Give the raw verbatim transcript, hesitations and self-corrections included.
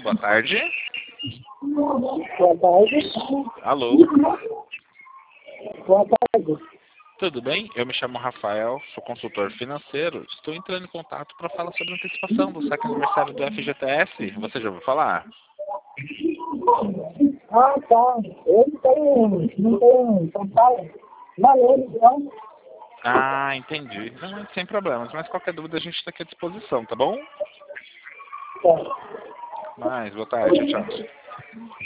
boa tarde. Boa tarde. Alô, Boa tarde. tudo bem? Eu me chamo Rafael, sou consultor financeiro. Estou entrando em contato para falar sobre a antecipação do saque aniversário do F G T S. Você já ouviu falar? Ah, tá. Eu não tenho, não tenho São Paulo. Valeu, então. Ah, entendi. Não, sem problemas, mas qualquer dúvida a gente está aqui à disposição, tá bom? Tá. Mas, boa tarde, tchau.